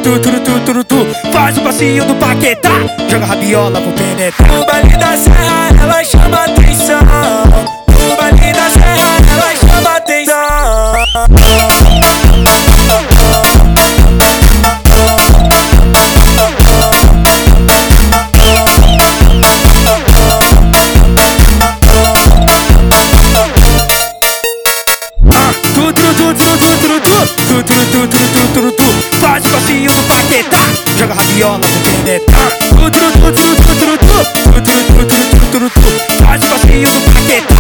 Faz o passinho do Paquetá, joga rabiola, vou penetrar. No baile da serra ela chama atenção. No baile da serra ela chama atenção. Faz o passinho do Paquetá, joga rabiola, vou penetrar. Faz o passinho do Paquetá.